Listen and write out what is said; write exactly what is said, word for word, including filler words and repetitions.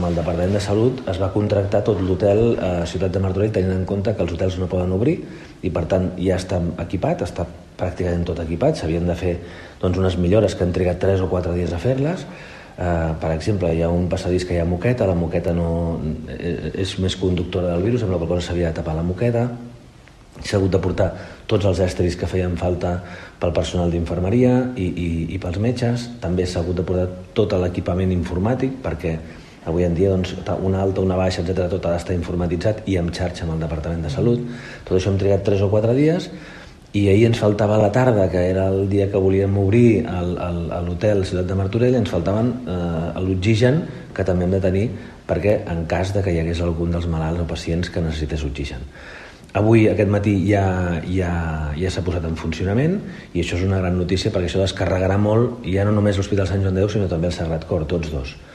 amb el Departament de Salut es va contractar tot l'hotel a Ciutat de Martorell, tenint en compte que els hotels no poden obrir i per tant ja està equipat, està pràcticament tot equipat. S'havien de fer doncs, unes millores que han trigat tres o quatre dies a fer-les. Uh, per exemple, hi ha un passadís que hi ha moqueta, la moqueta no, és més conductora del virus, amb la qual cosa s'havia de tapar la moqueta. S'ha hagut de portar tots els estris que feien falta pel personal d'infermeria i, i, i pels metges. També s'ha hagut de portar tot l'equipament informàtic perquè avui en dia doncs, una alta, una baixa, etcètera, tot ha d'estar informatitzat i en xarxa amb el Departament de Salut. Tot això hem trigat tres o quatre dies i ahir ens faltava a la tarda, que era el dia que volíem obrir el, el, l'hotel Ciutat de Martorell, ens faltaven eh, l'oxigen que també hem de tenir perquè en cas de que hi hagués algun dels malalts o pacients que necessités oxigen. Avui, aquest matí, ja, ja, ja s'ha posat en funcionament i això és una gran notícia perquè això descarregarà molt, ja no només l'Hospital Sant Joan de Déu, sinó també el Sagrat Cor, tots dos.